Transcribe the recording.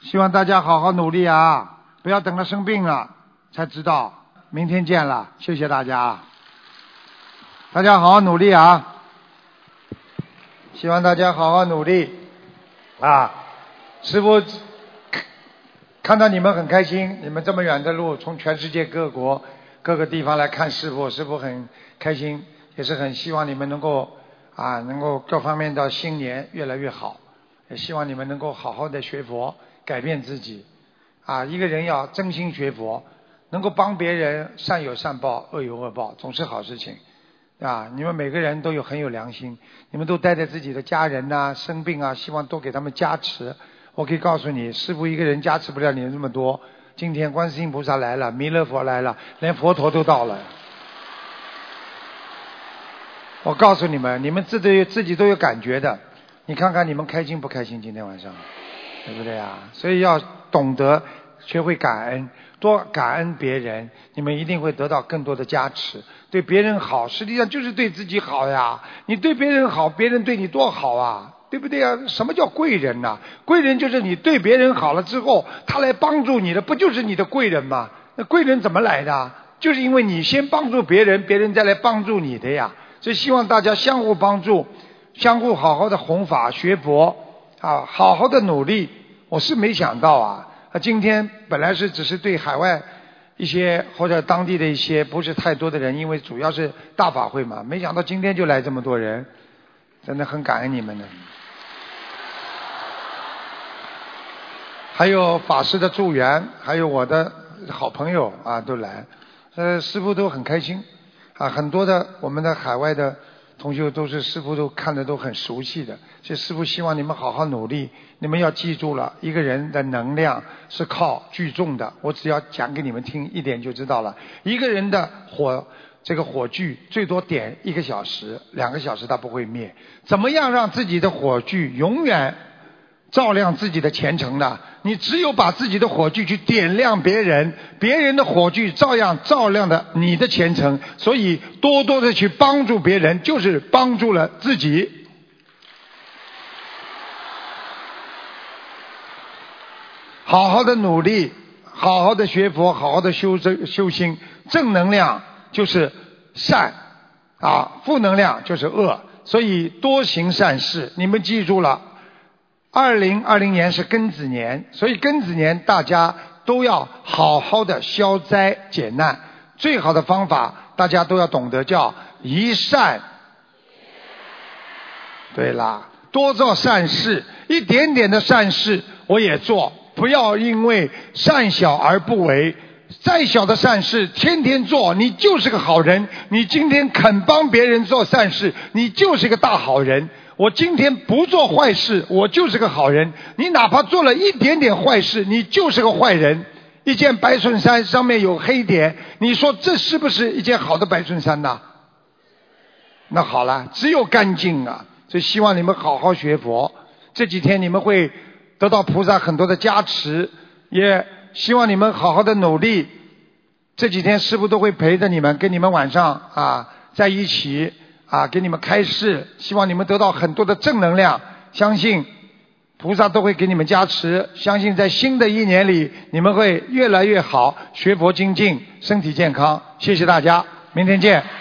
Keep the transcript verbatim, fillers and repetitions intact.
希望大家好好努力啊，不要等到生病了才知道。明天见了，谢谢大家。大家好好努力啊！希望大家好好努力啊！师父看到你们很开心，你们这么远的路，从全世界各国各个地方来看师父，师父很开心，也是很希望你们能够啊，能够各方面的新年越来越好，也希望你们能够好好的学佛，改变自己啊！一个人要真心学佛，能够帮别人，善有善报，恶有恶报，总是好事情啊！你们每个人都有很有良心，你们都带着自己的家人呐、啊、生病啊，希望多给他们加持。我可以告诉你，师父一个人加持不了你们这么多。今天观世音菩萨来了，弥勒佛来了，连佛陀都到了。我告诉你们，你们自己自己都有感觉的。你看看你们开心不开心？今天晚上，对不对啊？所以要懂得学会感恩，多感恩别人，你们一定会得到更多的加持。对别人好，实际上就是对自己好呀。你对别人好，别人对你多好啊，对不对啊？什么叫贵人呢、啊？贵人就是你对别人好了之后，他来帮助你的，不就是你的贵人吗？那贵人怎么来的？就是因为你先帮助别人，别人再来帮助你的呀。所以希望大家相互帮助，相互好好的弘法学佛啊，好好的努力。我是没想到啊，今天本来是只是对海外一些或者当地的一些不是太多的人，因为主要是大法会嘛，没想到今天就来这么多人，真的很感恩你们的。还有法师的助缘，还有我的好朋友啊都来，呃，师父都很开心啊，很多的我们的海外的同学都是师父都看得都很熟悉的，所以师父希望你们好好努力，你们要记住了，一个人的能量是靠聚众的，我只要讲给你们听一点就知道了，一个人的火这个火炬最多点一个小时两个小时它不会灭，怎么样让自己的火炬永远照亮自己的前程呢？你只有把自己的火炬去点亮别人，别人的火炬照样照亮的你的前程，所以多多的去帮助别人，就是帮助了自己。好好的努力，好好的学佛，好好的修修心，正能量就是善啊，负能量就是恶，所以多行善事。你们记住了，二零二零年是庚子年，所以庚子年大家都要好好的消灾解难，最好的方法大家都要懂得，叫一善。对啦，多做善事，一点点的善事我也做，不要因为善小而不为。再小的善事天天做，你就是个好人。你今天肯帮别人做善事，你就是个大好人。我今天不做坏事，我就是个好人。你哪怕做了一点点坏事，你就是个坏人。一件白衬衫上面有黑点，你说这是不是一件好的白衬衫呢？那好了，只有干净啊。所以希望你们好好学佛，这几天你们会得到菩萨很多的加持，也希望你们好好的努力。这几天师父都会陪着你们，跟你们晚上啊在一起啊，给你们开示，希望你们得到很多的正能量，相信菩萨都会给你们加持，相信在新的一年里你们会越来越好，学佛精进，身体健康。谢谢大家，明天见。